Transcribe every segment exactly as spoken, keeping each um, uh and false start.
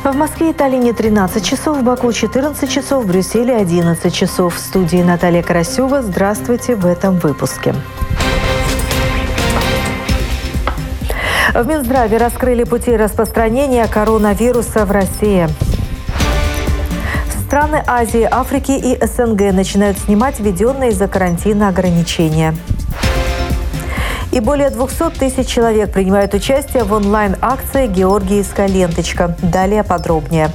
В Москве и Таллине тринадцать часов, в Баку четырнадцать часов, в Брюсселе одиннадцать часов. В студии Наталья Карасева. Здравствуйте в этом выпуске. В Минздраве раскрыли пути распространения коронавируса в России. Страны Азии, Африки и СНГ начинают снимать введенные из-за карантина ограничения. И более двухсот тысяч человек принимают участие в онлайн-акции «Георгиевская ленточка». Далее подробнее.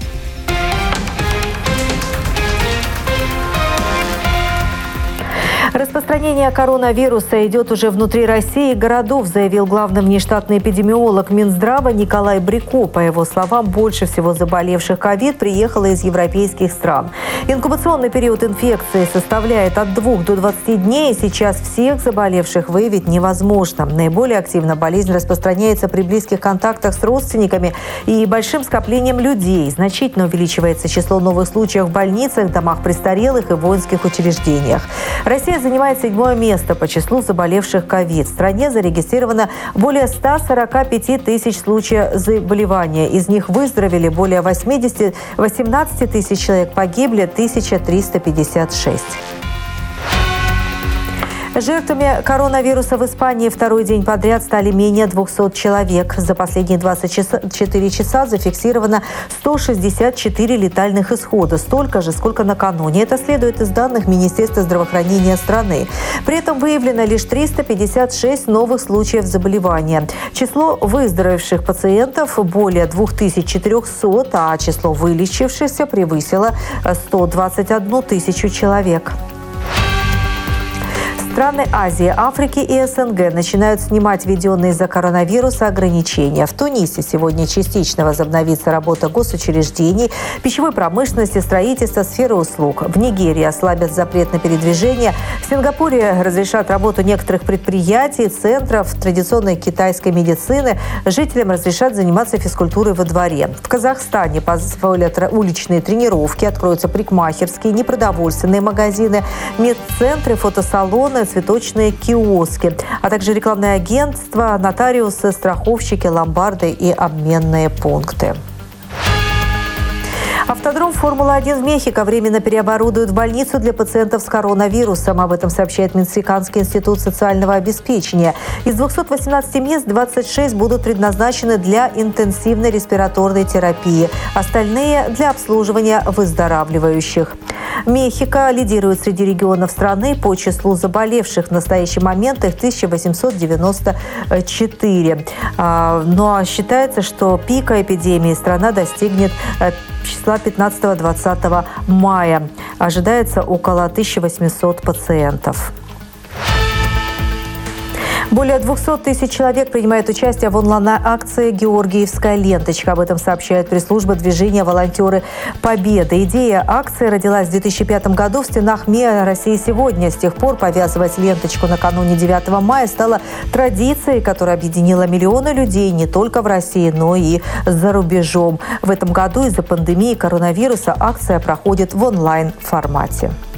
Распространение коронавируса идет уже внутри России и городов, заявил главный внештатный эпидемиолог Минздрава Николай Брико. По его словам, больше всего заболевших ковид приехало из европейских стран. Инкубационный период инфекции составляет от двух до двадцати дней, и сейчас всех заболевших выявить невозможно. Наиболее активно болезнь распространяется при близких контактах с родственниками и большим скоплением людей. Значительно увеличивается число новых случаев в больницах, домах престарелых и воинских учреждениях. Россия занимает седьмое место по числу заболевших ковид. В стране зарегистрировано более ста сорока пяти тысяч случаев заболевания. Из них выздоровели более восьмидесяти, восемнадцати тысяч человек, погибли тысяча триста пятьдесят шесть. Жертвами коронавируса в Испании второй день подряд стали менее двухсот человек. За последние двадцать четыре часа зафиксировано сто шестьдесят четыре летальных исхода. Столько же, сколько накануне. Это следует из данных Министерства здравоохранения страны. При этом выявлено лишь триста пятьдесят шесть новых случаев заболевания. Число выздоровевших пациентов более двух тысяч четырехсот, а число вылечившихся превысило сто двадцать одну тысячу человек. Страны Азии, Африки и СНГ начинают снимать введенные из-за коронавируса ограничения. В Тунисе сегодня частично возобновится работа госучреждений, пищевой промышленности, строительства, сферы услуг. В Нигерии ослабят запрет на передвижение. В Сингапуре разрешат работу некоторых предприятий, центров традиционной китайской медицины. Жителям разрешат заниматься физкультурой во дворе. В Казахстане позволят уличные тренировки, откроются парикмахерские, непродовольственные магазины, медцентры, фотосалоны, цветочные киоски, а также рекламные агентства, нотариусы, страховщики, ломбарды и обменные пункты. Автодром «Формула-один» в Мехико временно переоборудуют в больницу для пациентов с коронавирусом. Об этом сообщает Мексиканский институт социального обеспечения. Из двухсот восемнадцати мест двадцать шесть будут предназначены для интенсивной респираторной терапии. Остальные – для обслуживания выздоравливающих. Мехико лидирует среди регионов страны по числу заболевших. В настоящий момент их тысяча восемьсот девяносто четыре. Ну а считается, что пика эпидемии страна достигнет числа пятнадцатого-двадцатого мая. Ожидается около тысячи восьмисот пациентов. Более двухсот тысяч человек принимают участие в онлайн-акции «Георгиевская ленточка». Об этом сообщает пресс-служба движения «Волонтеры Победы». Идея акции родилась в две тысячи пятом году в стенах МИА «Россия сегодня». С тех пор повязывать ленточку накануне девятого мая стала традицией, которая объединила миллионы людей не только в России, но и за рубежом. В этом году из-за пандемии коронавируса акция проходит в онлайн-формате.